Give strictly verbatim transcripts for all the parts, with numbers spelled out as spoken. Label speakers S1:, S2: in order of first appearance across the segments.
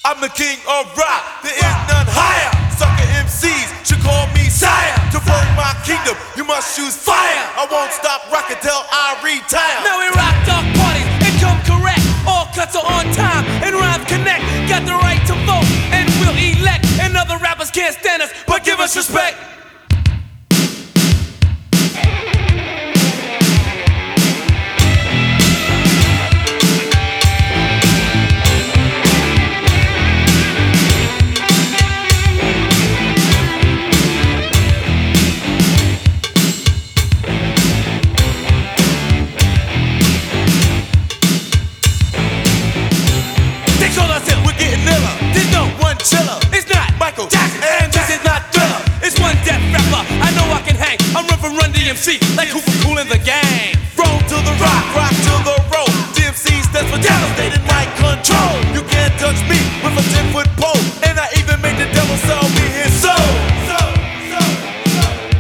S1: I'm the king of rock, there is none higher. Sucker M Cs should call me sire. To burn my kingdom, you must choose fire. I won't stop rocking till I retire.
S2: Now we rock dark parties and come correct. All cuts are on time and rhymes connect. Got the right to vote and we'll elect. And other rappers can't stand us, but give us respect.
S1: There's no one chiller.
S2: It's not
S1: Michael
S2: Jackson,
S1: and
S2: this is not Thriller. It's one death rapper. I know I can hang. I'm run from Run D M C like Hooper Cool in the gang.
S1: Roll to the rock, rock to the roll. D M C stands for devastated mind control. You can't touch me with a ten foot pole. And I even made the devil sell me his soul. So, so, so,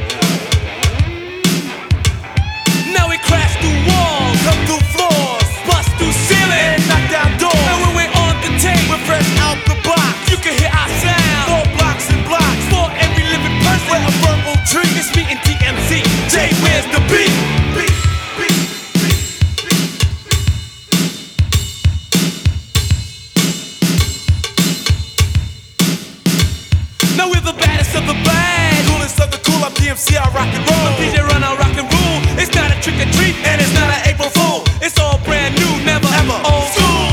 S2: Now we crash through walls,
S1: come through floors,
S2: bust through ceilings,
S1: and knock down doors.
S2: and when we're on the tape,
S1: We're fresh out the box.
S2: you can hear our sound.
S1: Four blocks and blocks.
S2: For every living person,
S1: We're a verbal tree.
S2: it's me and D M C. Jay, where's the beat?
S1: Beat, beat, beat, beat.
S2: Now we're the baddest of the bad.
S1: Coolest of the cool, I'm D M C, I rock and roll.
S2: D J run our rock and rule. It's not a trick or treat, and it's not an April Fool. It's all brand new, never
S1: Ever.
S2: old school.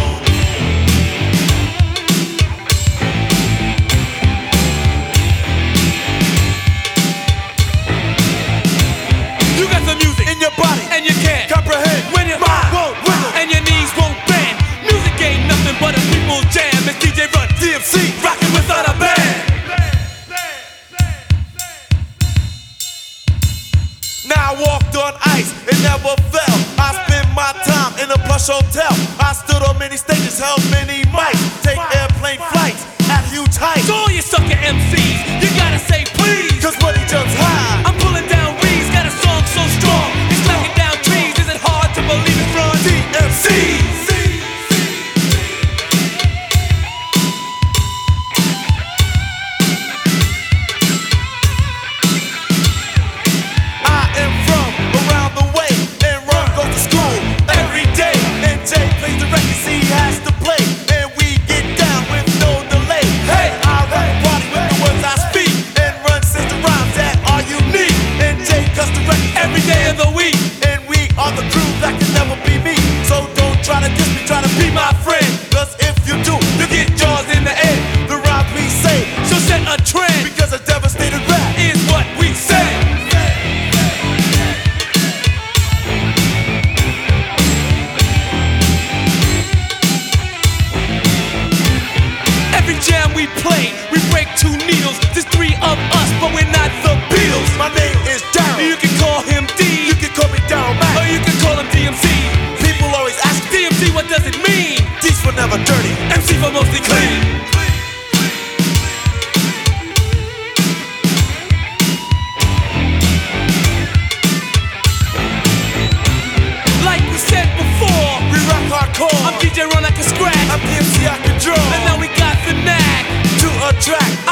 S2: You got the music
S1: In your body,
S2: and you can't
S1: comprehend.
S2: when your
S1: Mind won't wiggle.
S2: and your knees won't bend. Music ain't nothing but a people's jam. It's D J Run,
S1: D M C,
S2: rocking without a band.
S1: Now I walked on ice, it never fell. I spent my time in a plush hotel. I stood on many stages, held many mics. Take airplane flights at huge heights.
S2: So all you sucker M Cs, you gotta say please.
S1: Cause when he jumps high,
S2: I'm pulling down reeds, got a song so strong. It's knocking down trees, is it hard to believe it's wrong?
S1: D M C. I am from around the way, and Ron goes to school every day. And Jay plays the record, he has to play, and we get down with no delay. Hey, I run the party with the words I speak, and Run says the rhymes that are unique. And Jay cuts the record
S2: Every day of the week,
S1: and we are the crew that can never be me. So don't try to diss me, try to be my friend. Cause if you do, you get jaws in the air. The rhymes we say,
S2: so set a trend,
S1: because a devastated rap
S2: is what we say. Every jam we play, we break two needles. There's three of us, but we're not the Beatles.
S1: My name is Darryl.
S2: You can call him D,
S1: You can call me Darryl
S2: or
S1: Mack.
S2: you can call him D M C.
S1: People always ask
S2: D M C, what does it mean?
S1: D's for never dirty.
S2: M C for mostly clean. Like we said before,
S1: We rock hardcore.
S2: I'm D J Run, I can scratch.
S1: I'm D M C, I can draw.
S2: And now we got the knack.
S1: To attract